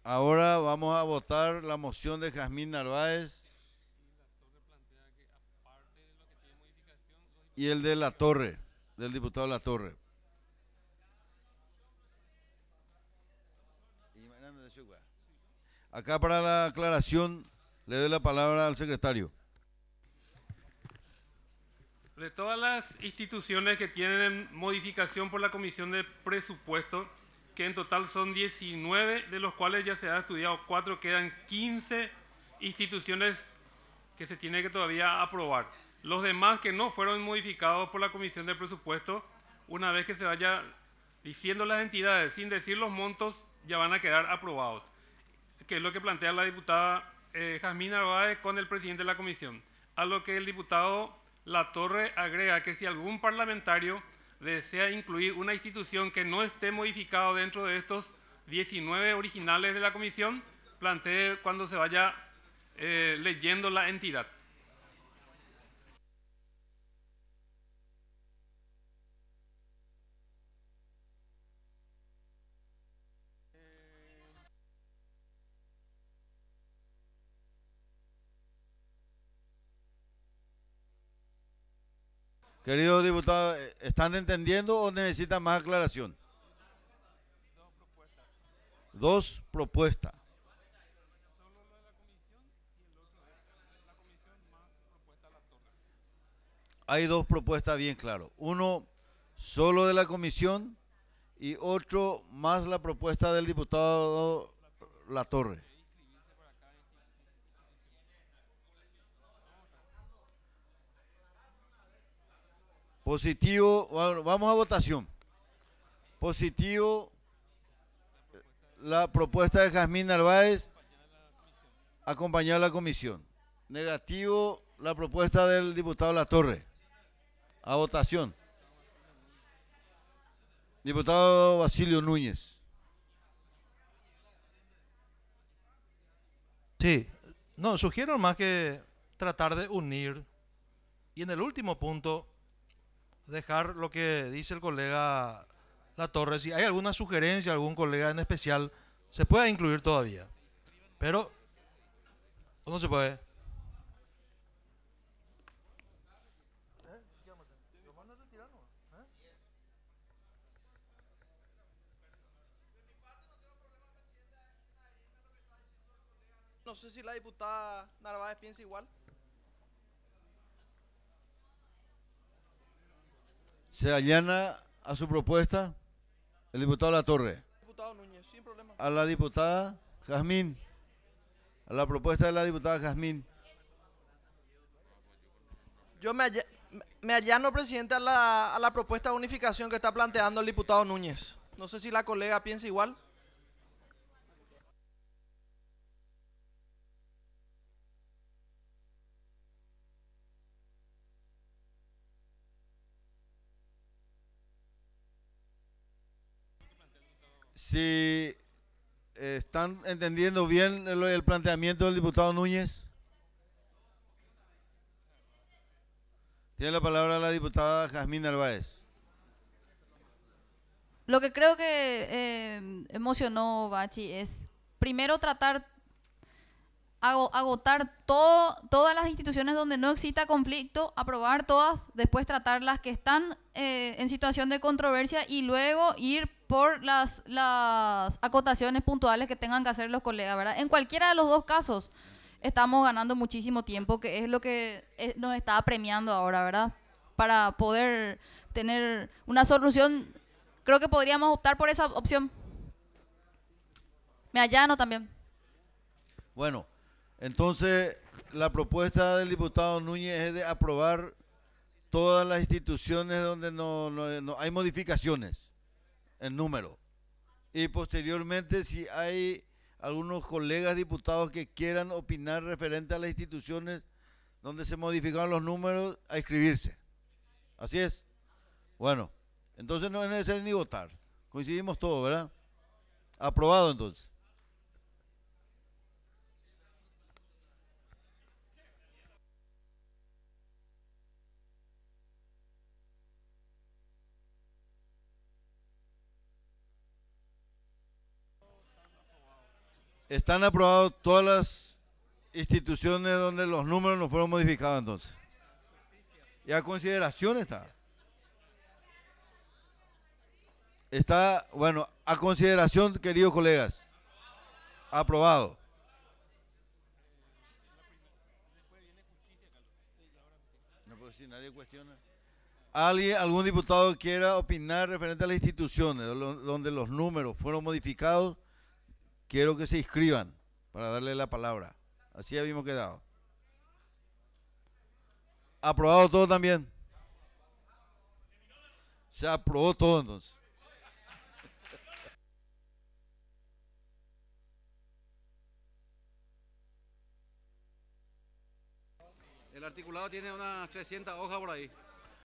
Ahora vamos a votar la moción de Jazmín Narváez y el de La Torre, del diputado La Torre. Acá para la aclaración le doy la palabra al secretario. De todas las instituciones que tienen modificación por la Comisión de Presupuesto, que en total son 19, de los cuales ya se ha estudiado 4, quedan 15 instituciones que se tiene que todavía aprobar. Los demás que no fueron modificados por la Comisión de Presupuesto, una vez que se vaya diciendo las entidades sin decir los montos, ya van a quedar aprobados, que es lo que plantea la diputada Jazmín Narváez con el presidente de la comisión. A lo que el diputado Latorre agrega que si algún parlamentario desea incluir una institución que no esté modificado dentro de estos 19 originales de la comisión, plantee cuando se vaya leyendo la entidad. Queridos diputados, ¿están entendiendo o necesitan más aclaración? Dos propuestas. Hay dos propuestas bien claro. Uno solo de la comisión y otro más la propuesta del diputado Latorre. Positivo, bueno, vamos a votación. Positivo la propuesta de Jazmín Narváez acompañada de la comisión. Negativo la propuesta del diputado Latorre. A votación. Diputado Basilio Núñez. Sí, no, sugiero más que tratar de unir y en el último punto dejar lo que dice el colega La Torre. Si hay alguna sugerencia, algún colega en especial, se puede incluir todavía. Pero no se puede. No sé si la diputada Narváez piensa igual. Se allana a su propuesta el diputado Latorre. Diputado Núñez, sin problema. A la diputada Jazmín. A la propuesta de la diputada Jazmín. Yo me allano, presidente, a la propuesta de unificación que está planteando el diputado Núñez. No sé si la colega piensa igual. Si están entendiendo bien el planteamiento del diputado Núñez. Tiene la palabra la diputada Jazmín Narváez. Lo que creo que emocionó Bachi es primero tratar agotar todas las instituciones donde no exista conflicto, aprobar todas, después tratar las que están en situación de controversia y luego ir por las acotaciones puntuales que tengan que hacer los colegas, ¿verdad? En cualquiera de los dos casos estamos ganando muchísimo tiempo, que es lo que nos está premiando ahora, ¿verdad? Para poder tener una solución, creo que podríamos optar por esa opción. Me allano también. Bueno, entonces la propuesta del diputado Núñez es de aprobar todas las instituciones donde no hay modificaciones en número. Y posteriormente, si hay algunos colegas diputados que quieran opinar referente a las instituciones donde se modificaron los números, a inscribirse. Así es. Bueno, entonces no es necesario ni votar. Coincidimos todos, ¿verdad? Aprobado entonces. Están aprobadas todas las instituciones donde los números no fueron modificados entonces. Y a consideración está. Está, bueno, a consideración, queridos colegas. Aprobado. No, pues si nadie cuestiona. ¿Alguien, algún diputado quiera opinar referente a las instituciones donde los números fueron modificados? Quiero que se inscriban para darle la palabra. Así habíamos quedado. ¿Aprobado todo también? Se aprobó todo entonces. El articulado tiene unas 300 hojas por ahí.